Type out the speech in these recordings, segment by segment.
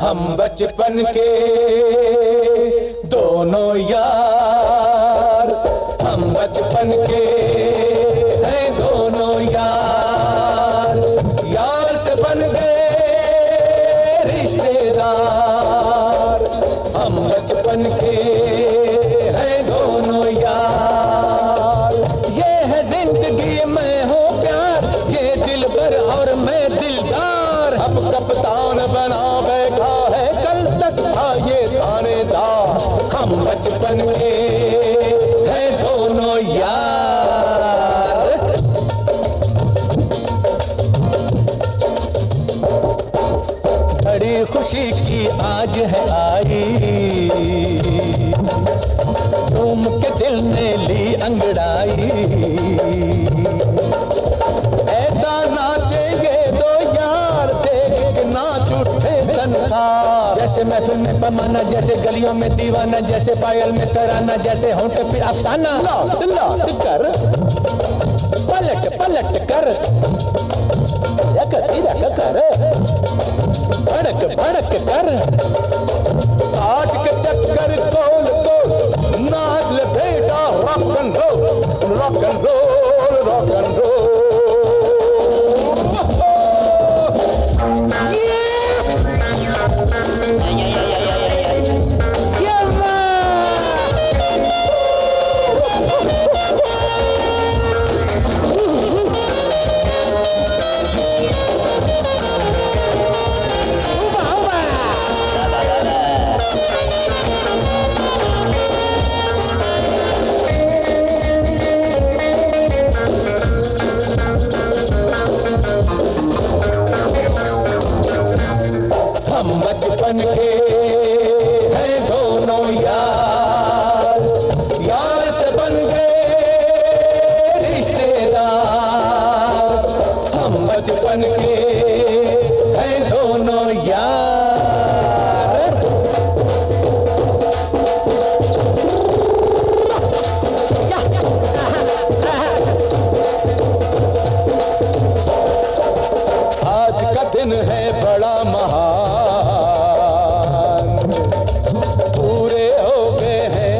हम बचपन के दोनों यार, हम बचपन के हैं दोनों यार, यार से बन गए रिश्तेदार। हम बचपन के हैं दोनों यार, ये है जिंदगी मैं हूँ प्यार, ये दिलबर और मैं दिलदार। अब कप्तान बना बैठा है, कल तक था ये थानेदार। हम बचपन के हैं दोनों यार। बड़ी खुशी की आज है आई, झूम के दिल ने ली अंगड़ाई। ऐसा नाचेंगे दो यार, देख के नाच उठे संसार। जैसे महफिल में पैमाना, जैसे गलियों में दीवाना, जैसे पायल में तराना, जैसे होंठ पे अफसाना। लौट लौट कर, पलट पलट कर, रख कर, भड़क भड़क कर, काट के चक्कर तोल तोल, नाच ले बेटा rock and roll, rock and roll, rock and roll. हम बचपन के हैं दोनों यार, यार से बन गए रिश्तेदार। हम बचपन के हैं दोनों यार। आज का दिन है बड़ा महान, पूरे हो गए हैं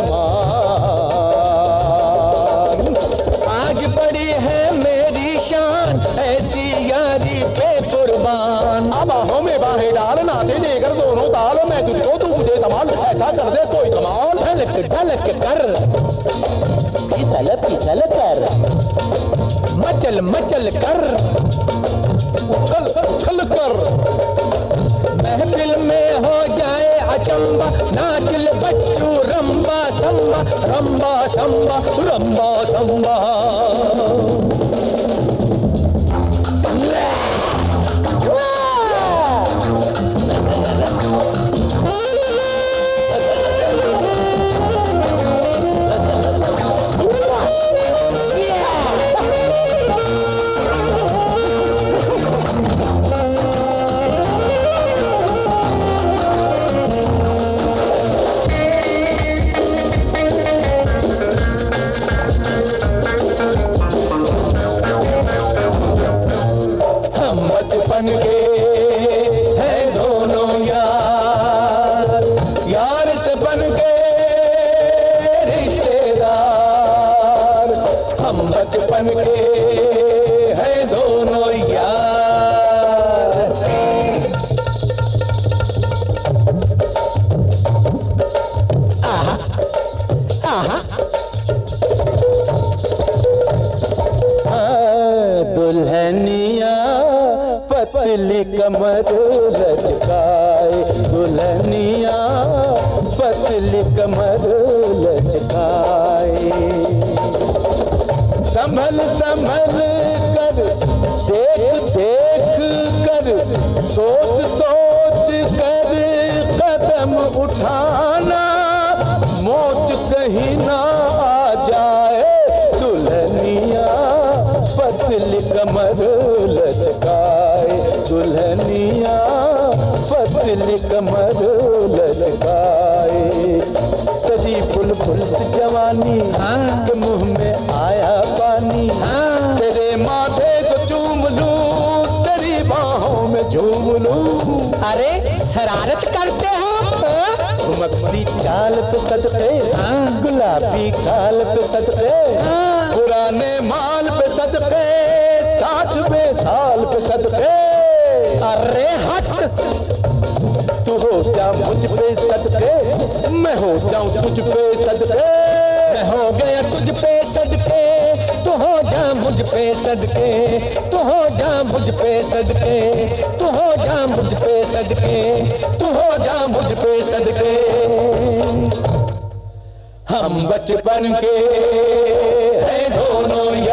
अरमान। आज बड़ी है मेरी शान, ऐसी यारी पे कुर्बान। अब बाहों में बाहें डाल, नाचे देकर दोनों ताल, मैं तुझको तू मुझे संभाल, ऐसा कर दे कोई कमाल। ढलक ढलक कर, फिसल फिसल कर, मचल मचल कर, उछल उछल कर। महफिल में हो जाए अचंबा, नाच ले बच्चू रंबा संबा, रंबा संबा, रंबा संबा। बचपन के हैं दोनों यार, यार से बन गए रिश्तेदार। हम बचपन के हैं दोनों यार। आहा आहा, दुल्हनिया पतली कमर लचकाए, दुल्हनिया पतली कमर लचकाए। संभल संभल कर, देख देख कर, सोच सोच कर कदम उठाना, मोच कहीं ना आ जाए। दुल्हनिया पतली कमर लचकाए, दुल्हनिया पतली कमर लचकाए। तेरी बुलबुल सी जवानी के मुंह में आया पानी, तेरे माथे को चूम लूं, तेरी बाहों में झूम घूम लूं। अरे शरारत करते हो? मक्खी चाल पे सदके, गुलाबी गाल पे सदके, पुराने माल पे सदके, 60वें साल पे सदके। अरे हट, तू हो जा मुझ पे सदके, मैं हो जाऊं तुझ पे सदके। मैं हो गया तुझ पे सदके, तू हो जा मुझ पे सदके, तू हो जा मुझ पे सदके, तू हो जा मुझ पे सदके, तू हो जा मुझ पे सदके। हम बचपन के हैं दोनों